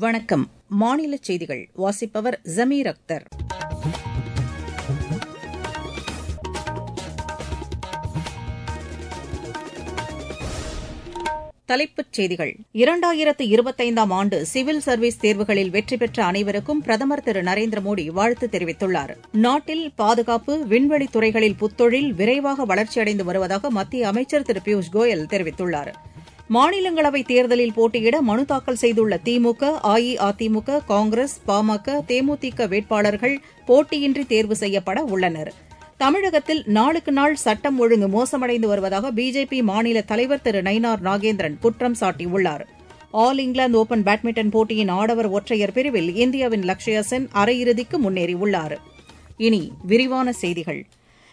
வணக்கம். மாநில செய்திகள் வாசிப்பவர் ஜமீர் அக்தர். தலைப்புச் செய்திகள். 2025ஆம் ஆண்டு சிவில் சர்வீஸ் தேர்வுகளில் வெற்றி பெற்ற அனைவருக்கும் பிரதமர் திரு நரேந்திர மோடி வாழ்த்து தெரிவித்துள்ளார். நாட்டில் பாதுகாப்பு, விண்வெளித் துறைகளில் புத்தொழில் விரைவாக வளர்ச்சியடைந்து வருவதாக மத்திய அமைச்சர் திரு பியூஷ் கோயல் தெரிவித்துள்ளார். மாநிலங்களவைத் தேர்தலில் போட்டியிட மனு தாக்கல் செய்துள்ள திமுக, அஇஅதிமுக, காங்கிரஸ், பாமக, தேமுதிக வேட்பாளர்கள் போட்டியின்றி தேர்வு செய்யப்பட உள்ளனர். தமிழகத்தில் நாளுக்கு நாள் சட்டம் ஒழுங்கு மோசமடைந்து வருவதாக பிஜேபி மாநில தலைவர் திரு நயினார் நாகேந்திரன் குற்றம் சாட்டியுள்ளார். ஆல் இங்கிலாந்து ஓபன் பேட்மிண்டன் போட்டியின் ஆடவர் ஒற்றையர் பிரிவில் இந்தியாவின் லக்ஷயா சென் அரையிறுதிக்கு முன்னேறியுள்ளார். இனி விரிவான செய்திகள்.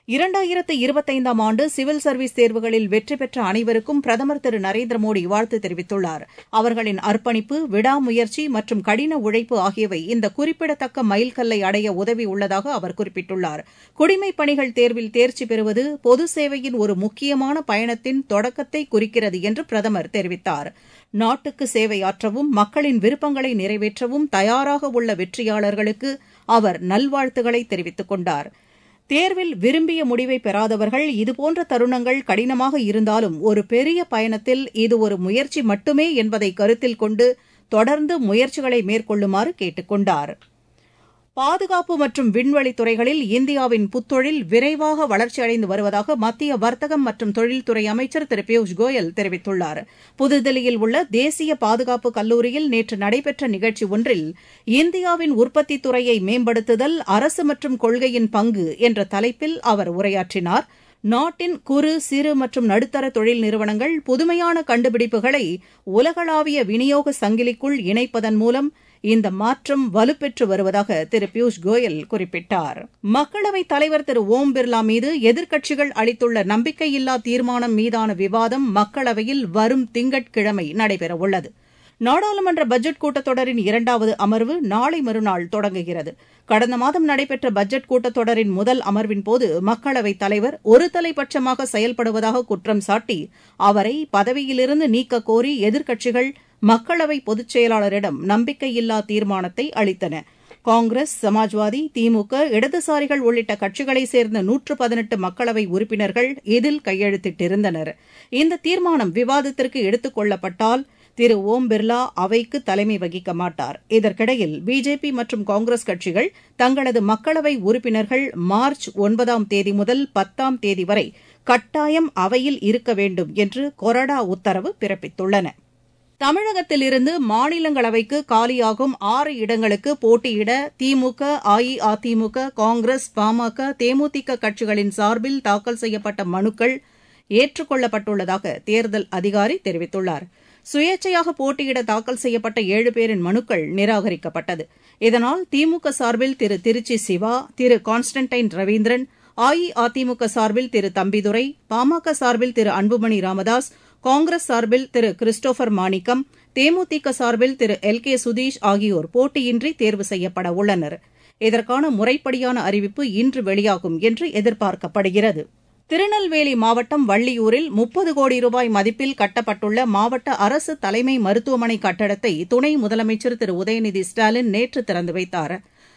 2025ஆம் ஆண்டு சிவில் சர்வீஸ் தேர்வுகளில் வெற்றி பெற்ற அனைவருக்கும் பிரதமர் திரு நரேந்திர மோடி வாழ்த்து தெரிவித்துள்ளார். அவர்களின் அர்ப்பணிப்பு, விடாமுயற்சி மற்றும் கடின உழைப்பு ஆகியவை இந்த குறிப்பிடத்தக்க மைல்கல்லை அடைய உதவியுள்ளதாக அவர் குறிப்பிட்டுள்ளார். குடிமைப் பணிகள் தேர்வில் தேர்ச்சி பெறுவது பொது சேவையின் ஒரு முக்கியமான பயணத்தின் தொடக்கத்தை குறிக்கிறது என்று பிரதமர் தெரிவித்தார். நாட்டுக்கு சேவையாற்றவும் மக்களின் விருப்பங்களை நிறைவேற்றவும் தயாராக உள்ள வெற்றியாளர்களுக்கு அவர் நல்வாழ்த்துக்களை தெரிவித்துக் கொண்டார். தேர்வில் விரும்பிய முடிவை பெறாதவர்கள் இதுபோன்ற தருணங்கள் கடினமாக இருந்தாலும் ஒரு பெரிய பயணத்தில் இது ஒரு முயற்சி மட்டுமே என்பதை கருத்தில் கொண்டு தொடர்ந்து முயற்சிகளை மேற்கொள்ளுமாறு கேட்டுக் கொண்டார். பாதுகாப்பு மற்றும் விண்வெளித் துறைகளில் இந்தியாவின் புத்தொழில் விரைவாக வளர்ச்சியடைந்து வருவதாக மத்திய வர்த்தகம் மற்றும் தொழில்துறை அமைச்சர் திரு பியூஷ் கோயல் தெரிவித்துள்ளார். புதுதில்லியில் உள்ள தேசிய பாதுகாப்பு கல்லூரியில் நேற்று நடைபெற்ற நிகழ்ச்சி ஒன்றில் இந்தியாவின் உற்பத்தித் துறையை மேம்படுத்துதல், அரசு மற்றும் கொள்கையின் பங்கு என்ற தலைப்பில் அவர் உரையாற்றினார். நாட்டின் குறு, சிறு மற்றும் நடுத்தர தொழில் நிறுவனங்கள் புதுமையான கண்டுபிடிப்புகளை உலகளாவிய விநியோக சங்கிலிக்குள் இணைப்பதன் மூலம் இந்த மாற்றம் வலுப்பெற்று வருவதாக திரு பியூஷ் கோயல் குறிப்பிட்டார். மக்களவைத் தலைவர் திரு ஓம் பிர்லா மீது எதிர்க்கட்சிகள் அளித்துள்ள நம்பிக்கையில்லா தீர்மானம் மீதான விவாதம் மக்களவையில் வரும் திங்கட்கிழமை நடைபெறவுள்ளது. நாடாளுமன்ற பட்ஜெட் கூட்டத்தொடரின் 2வது அமர்வு நாளை மறுநாள் தொடங்குகிறது. கடந்த மாதம் நடைபெற்ற பட்ஜெட் கூட்டத்தொடரின் முதல் அமர்வின்போது மக்களவைத் தலைவர் ஒருதலைபட்சமாக செயல்படுவதாக குற்றம் சாட்டி அவரை பதவியிலிருந்து நீக்கக் கோரி எதிர்க்கட்சிகள் மக்களவை பொதுச் செயலாளரிடம் நம்பிக்கையில்லா தீர்மானத்தை அளித்தன. காங்கிரஸ், சமாஜ்வாதி, திமுக, இடதுசாரிகள் உள்ளிட்ட கட்சிகளைச் சேர்ந்த 118 மக்களவை உறுப்பினர்கள் இதில் கையெழுத்திட்டிருந்தனர். இந்த தீர்மானம் விவாதத்திற்கு எடுத்துக் கொள்ளப்பட்டால் திரு ஓம் பிர்லா அவைக்கு தலைமை வகிக்க மாட்டார். இதற்கிடையில் பிஜேபி மற்றும் காங்கிரஸ் கட்சிகள் தங்களது மக்களவை உறுப்பினர்கள் மார்ச் 9ஆம் தேதி முதல் 10ஆம் தேதி வரை கட்டாயம் அவையில் இருக்க வேண்டும் என்று கொறடா உத்தரவு பிறப்பித்துள்ளன. தமிழகத்திலிருந்து மாநிலங்களவைக்கு காலியாகும் 6 இடங்களுக்கு போட்டியிட திமுக, அஇஅதிமுக, காங்கிரஸ், பாமக, தேமுதிக கட்சிகளின் சார்பில் தாக்கல் செய்யப்பட்ட மனுக்கள் ஏற்றுக் கொள்ளப்பட்டுள்ளதாக தேர்தல் அதிகாரி தெரிவித்துள்ளார். சுயேட்சையாக போட்டியிட தாக்கல் செய்யப்பட்ட 7 பேரின் மனுக்கள் நிராகரிக்கப்பட்டது. இதனால் திமுக சார்பில் திரு திருச்சி சிவா, திரு கான்ஸ்டன்டைன் ரவீந்திரன், அஇஅதிமுக சார்பில் திரு தம்பிதுரை, பாமக சார்பில் திரு அன்புமணி ராமதாஸ், காங்கிரஸ் சார்பில் திரு கிறிஸ்டோபர் மாணிக்கம், தேமுதிக சார்பில் திரு எல் கே சுதீஷ் ஆகியோர் போட்டியின்றி தேர்வு செய்யப்பட உள்ளனர். இதற்கான முறைப்படியான அறிவிப்பு இன்று வெளியாகும் என்று எதிர்பார்க்கப்படுகிறது. திருநெல்வேலி மாவட்டம் வள்ளியூரில் 30 கோடி ரூபாய் மதிப்பில் கட்டப்பட்டுள்ள மாவட்ட அரசு தலைமை மருத்துவமனை கட்டடத்தை துணை முதலமைச்சர் திரு உதயநிதி ஸ்டாலின் நேற்று திறந்து வைத்தார்.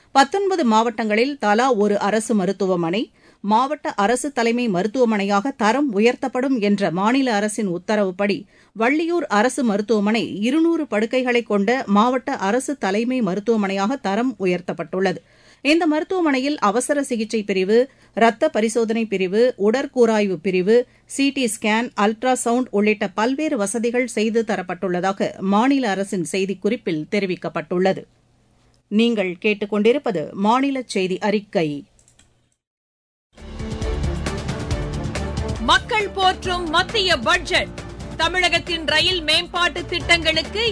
19 மாவட்டங்களில் தலா ஒரு அரசு மருத்துவமனை, மாவட்ட அரசு தலைமை மருத்துவமனையாக தரம் உயர்த்தப்படும் என்ற மாநில அரசின் உத்தரவுப்படி வள்ளியூர் அரசு மருத்துவமனை 200 படுக்கைகளை கொண்ட மாவட்ட அரசு தலைமை மருத்துவமனையாக தரம் உயர்த்தப்பட்டுள்ளது. இந்த மருத்துவமனையில் அவசர சிகிச்சை பிரிவு, ரத்த பரிசோதனை பிரிவு, உடற்கூராய்வு பிரிவு, சிடி ஸ்கேன், அல்ட்ரா சவுண்ட் உள்ளிட்ட பல்வேறு வசதிகள் செய்து தரப்பட்டுள்ளதாக மாநில அரசின் செய்திக்குறிப்பில் தெரிவிக்கப்பட்டுள்ளது. நீங்கள் கேட்டுக்கொண்டிருப்பது மாநில செய்தி அறிக்கை. மக்கள் போற்றும் மத்திய பட்ஜெட். தமிழகத்தின் ரயில் மேம்பாட்டு திட்டங்களுக்கு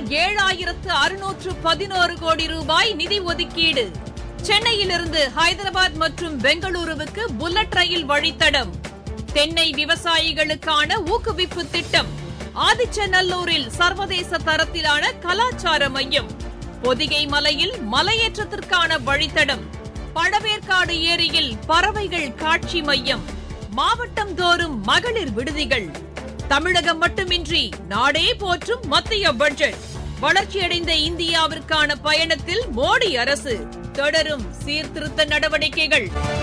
7611 கோடி ரூபாய் நிதி ஒதுக்கீடு. சென்னையிலிருந்து ஹைதராபாத் மற்றும் பெங்களூருவுக்கு புல்லட் ரயில் வழித்தடம். தென்னை விவசாயிகளுக்கான ஊக்குவிப்பு திட்டம். ஆதிச்சநல்லூரில் சர்வதேச தரத்திலான கலாச்சார மையம். பொதிகை மலையில் மலையேற்றத்திற்கான வழித்தடம். பழவேற்காடு ஏரியில் பறவைகள் காட்சி மையம். மாவட்டம் தோறும் மகளிர் விடுதிகள். தமிழகம் மட்டுமின்றி நாடே போற்றும் மத்திய பட்ஜெட். வளர்ச்சியடைந்த இந்தியாவிற்கான பயணத்தில் மோடி அரசு தொடரும் சீர்திருத்த நடவடிக்கைகள்.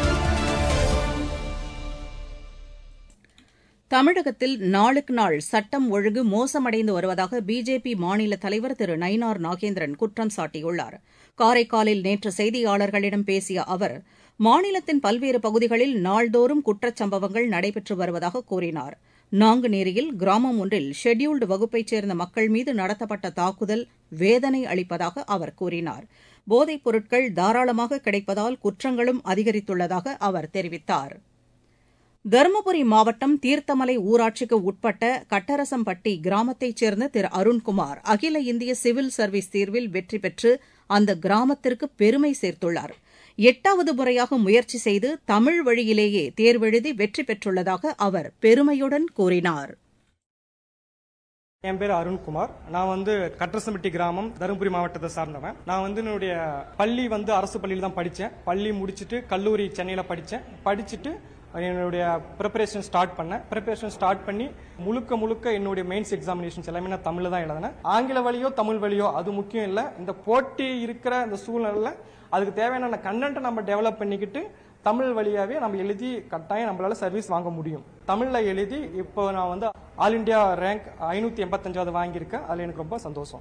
தமிழகத்தில் நாளுக்கு நாள் சட்டம் ஒழுங்கு மோசமடைந்து வருவதாக பிஜேபி மாநில தலைவர் திரு நயினார் நாகேந்திரன் குற்றம் சாட்டியுள்ளார். காரைக்காலில் நேற்று செய்தியாளர்களிடம் பேசிய அவர், மாநிலத்தின் பல்வேறு பகுதிகளில் நாள்தோறும் குற்றச்சம்பவங்கள் நடைபெற்று வருவதாக கூறினார். நாங்குநேரியில் கிராமம் ஒன்றில் ஷெட்யூல்டு வகுப்பைச் சேர்ந்த மக்கள் மீது நடத்தப்பட்ட தாக்குதல் வேதனை அளிப்பதாக அவர் கூறினார். போதைப் பொருட்கள் தாராளமாக கிடைப்பதால் குற்றங்களும் அதிகரித்துள்ளதாக அவர் தெரிவித்தார். தருமபுரி மாவட்டம் தீர்த்தமலை ஊராட்சிக்கு உட்பட்ட கட்டரசம்பட்டி கிராமத்தைச் சேர்ந்த திரு அருண்குமார் அகில இந்திய சிவில் சர்வீஸ் தேர்வில் வெற்றி பெற்று அந்த கிராமத்திற்கு பெருமை சேர்த்துள்ளார். 8வது முறையாக முயற்சி செய்து தமிழ் வழியிலேயே தேர்வெழுதி வெற்றி பெற்றுள்ளதாக அவர் பெருமையுடன் கூறினார். என் பேர் அருண்குமார். நான் கட்டரசம்பட்டி கிராமம், தருமபுரி மாவட்டத்தை சார்ந்தவன். நான் என்னுடைய பள்ளி அரசு பள்ளியில் தான் படித்தேன். பள்ளி முடிச்சுட்டு கல்லூரி சென்னையில் படிச்சுட்டு என்னுடைய ப்ரிப்பரேஷன் ஸ்டார்ட் பண்ணி முழுக்க என்னுடைய மெயின்ஸ் எக்ஸாமினேஷன்ஸ் எல்லாமே நான் தமிழ்ல தான் எழுதினேன். ஆங்கில வழியோ தமிழ் வழியோ அது முக்கியம் இல்லை. இந்த போட்டி இருக்கிற இந்த சூழ்நிலையில அதுக்கு தேவையான கண்டென்ட்டை நம்ம டெவலப் பண்ணிக்கிட்டு தமிழ் வழியாவே நம்ம எழுதி கட்டாயம் நம்மளால சர்வீஸ் வாங்க முடியும். தமிழ்ல எழுதி இப்போ நான் ஆல் இண்டியா ரேங்க் 585வது வாங்கியிருக்கேன். அதுல எனக்கு ரொம்ப சந்தோஷம்.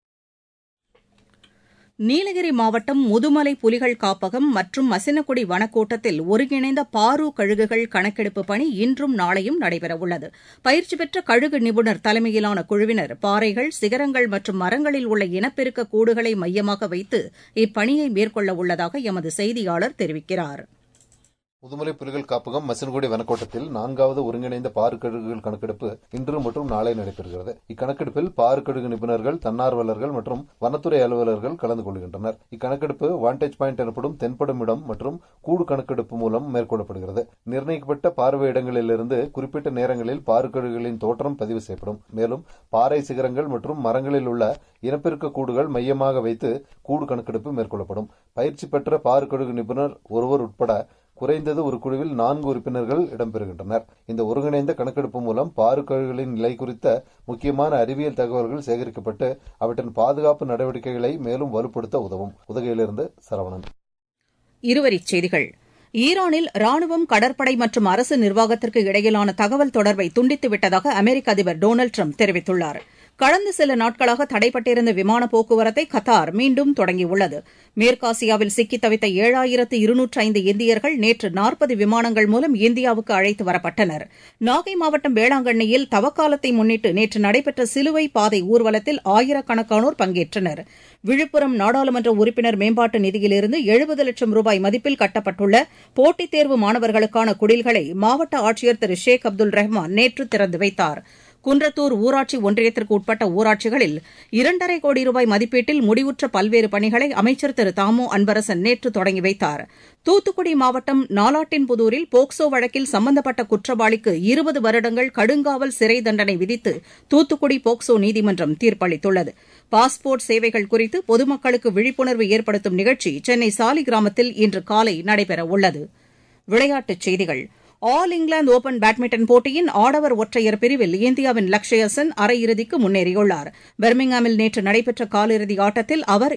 நீலகிரி மாவட்டம் முதுமலை புலிகள் காப்பகம் மற்றும் மசினகுடி வனக்கோட்டத்தில் ஒருங்கிணைந்த பாரு கழுகுகள் கணக்கெடுப்பு பணி இன்றும் நாளையும் நடைபெறவுள்ளது. பயிற்சி பெற்ற கழுகு நிபுணர் தலைமையிலான குழுவினர் பாறைகள், சிகரங்கள் மற்றும் மரங்களில் உள்ள இனப்பெருக்க கூடுகளை மையமாக வைத்து இப்பணியை மேற்கொள்ள உள்ளதாக எமது செய்தியாளர் தெரிவிக்கிறார். முதுமலை புலிகள் காப்பகம் மசினகுடி வனக்கோட்டத்தில் 4வது ஒருங்கிணைந்த பாரு கழுகுகள் கணக்கெடுப்பு இன்று மற்றும் நாளை நடைபெறுகிறது. இக்கணக்கெடுப்பில் பாரு கழுகு நிபுணர்கள், தன்னார்வலர்கள் மற்றும் வனத்துறை அலுவலர்கள் கலந்து கொள்கின்றனர். இக்கணக்கெடுப்பு வாண்டேஜ் பாயிண்ட் எனப்படும் தென்படும் இடம் மற்றும் கூடு கணக்கெடுப்பு மூலம் மேற்கொள்ளப்படுகிறது. நிர்ணயிக்கப்பட்ட பார்வை இடங்களிலிருந்து குறிப்பிட்ட நேரங்களில் பாரு கழுகுகளின் தோற்றம் பதிவு செய்யப்படும். மேலும் பாறை சிகரங்கள் மற்றும் மரங்களில் உள்ள இனப்பெருக்க கூடுகள் மையமாக வைத்து கூடு கணக்கெடுப்பு மேற்கொள்ளப்படும். பயிற்சி பெற்ற பாரு கழுகு நிபுணர் ஒருவர் உட்பட குறைந்தது ஒரு குழுவில் 4 உறுப்பினர்கள் இடம்பெறுகின்றனர். இந்த ஒருங்கிணைந்த கணக்கெடுப்பு மூலம் பாரு கழுகுகளின் நிலை குறித்த முக்கியமான அறிவியல் தகவல்கள் சேகரிக்கப்பட்டு அவற்றின் பாதுகாப்பு நடவடிக்கைகளை மேலும் வலுப்படுத்த உதவும். உதகையிலிருந்து சரவணன். இருவரிச் செய்திகள். ஈரானில் ராணுவம், கடற்படை மற்றும் அரசு நிர்வாகத்திற்கு இடையிலான தகவல் தொடர்பை துண்டித்துவிட்டதாக அமெரிக்க அதிபர் டொனால்டு டிரம்ப் தெரிவித்துள்ளார். கடந்த சில நாட்களாக தடைப்பட்டிருந்த விமான போக்குவரத்தை கத்தார் மீண்டும் தொடங்கியுள்ளது. மேற்காசியாவில் சிக்கித் தவித்த 7205 இந்தியர்கள் நேற்று 40 விமானங்கள் மூலம் இந்தியாவுக்கு அழைத்து வரப்பட்டனர். நாகை மாவட்டம் வேளாங்கண்ணியில் தவக்காலத்தை முன்னிட்டு நேற்று நடைபெற்ற சிலுவை பாதை ஊர்வலத்தில் ஆயிரக்கணக்கானோர் பங்கேற்றனர். விழுப்புரம் நாடாளுமன்ற உறுப்பினர் மேம்பாட்டு நிதியிலிருந்து 70 லட்சம் ரூபாய் மதிப்பில் கட்டப்பட்டுள்ள போட்டித் தேர்வு மாணவர்களுக்கான குடில்களை மாவட்ட ஆட்சியர் திரு ஷேக் அப்துல் ரஹ்மான் நேற்று திறந்து வைத்தார். குன்றத்தூர் ஊராட்சி ஒன்றியத்திற்கு உட்பட்ட ஊராட்சிகளில் 2.5 கோடி ரூபாய் மதிப்பீட்டில் முடிவுற்ற பல்வேறு பணிகளை அமைச்சர் திரு தாமோ அன்பரசன் நேற்று தொடங்கி வைத்தார். தூத்துக்குடி மாவட்டம் நாலாட்டின்புதூரில் போக்சோ வழக்கில் சம்பந்தப்பட்ட குற்றவாளிக்கு 20 வருடங்கள் கடுங்காவல் சிறை தண்டனை விதித்து தூத்துக்குடி போக்சோ நீதிமன்றம் தீர்ப்பளித்துள்ளது. பாஸ்போர்ட் சேவைகள் குறித்து பொதுமக்களுக்கு விழிப்புணர்வு ஏற்படுத்தும் நிகழ்ச்சி சென்னை சாலிகிராமத்தில் இன்று காலை நடைபெறவுள்ளது. விளையாட்டுச் செய்திகள். ஆல் இங்கிலாந்து ஓபன் பேட்மிண்டன் போட்டியின் ஆடவர் ஒற்றையர் பிரிவில் இந்தியாவின் லக்ஷயா சென் அரையிறுதிக்கு முன்னேறியுள்ளார். பர்மிங்ஹாமில் நேற்று நடைபெற்ற காலிறுதி ஆட்டத்தில் அவர்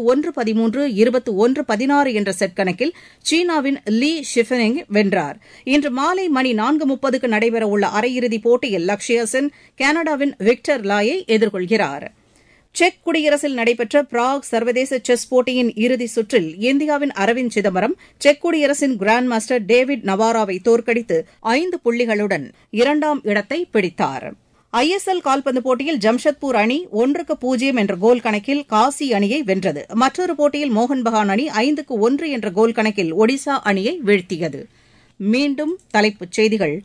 21-13, 21-16 என்ற செட் கணக்கில் சீனாவின் லீ ஷிஃபெனிங் வென்றார். இன்று மாலை மணி 4:30க்கு நடைபெறவுள்ள அரையிறுதிப் போட்டியில் லக்ஷயா சென் கனடாவின் விக்டர் லாயை எதிர்கொள்கிறார். செக் குடியரசில் நடைபெற்ற பிராக் சர்வதேச செஸ் போட்டியின் இறுதிச் சுற்றில் இந்தியாவின் அரவிந்த் சிதம்பரம் செக் குடியரசின் கிராண்ட் மாஸ்டர் டேவிட் நவாராவை தோற்கடித்து 5 புள்ளிகளுடன் 2ஆம் இடத்தை பிடித்தார். ஐஎஸ்எல் கால்பந்து போட்டியில் ஜம்ஷெட்பூர் அணி 1-0 என்ற கோல் கணக்கில் காசி அணியை வென்றது. மற்றொரு போட்டியில் மோகன் பகான் அணி 5-1 என்ற கோல் கணக்கில் ஒடிசா அணியை வீழ்த்தியது. மீண்டும் தலைப்புச் செய்திகள்.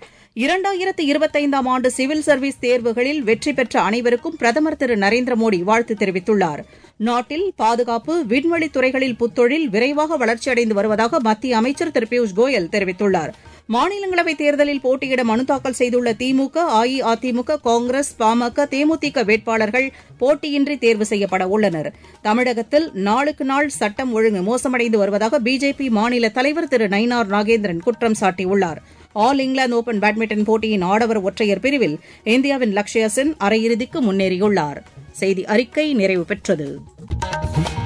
2025ஆம் ஆண்டு சிவில் சர்வீஸ் தேர்வுகளில் வெற்றி பெற்ற அனைவருக்கும் பிரதமர் திரு நரேந்திர மோடி வாழ்த்து தெரிவித்துள்ளார். நாட்டில் பாதுகாப்பு, விண்வெளித் துறைகளில் புத்தொழில் விரைவாக வளர்ச்சியடைந்து வருவதாக மத்திய அமைச்சர் திரு பியூஷ் கோயல் தெரிவித்துள்ளார். மாநிலங்களவைத் தேர்தலில் போட்டியிட மனு தாக்கல் செய்துள்ள திமுக, அஇஅதிமுக, காங்கிரஸ், பாமக, தேமுதிக வேட்பாளர்கள் போட்டியின்றி தேர்வு செய்யப்பட உள்ளனர். தமிழகத்தில் நாளுக்கு நாள் சட்டம் ஒழுங்கு மோசமடைந்து வருவதாக பிஜேபி மாநில தலைவர் திரு நயினார் நாகேந்திரன் குற்றம் சாட்டியுள்ளார். ஆல் இங்கிலாந்து ஓபன் பேட்மிண்டன் போட்டியின் ஆடவர் ஒற்றையர் பிரிவில் இந்தியாவின் லக்ஷயா சென் அரையிறுதிக்கு முன்னேறியுள்ளார். செய்தி அறிக்கை நிறைவு பெற்றது.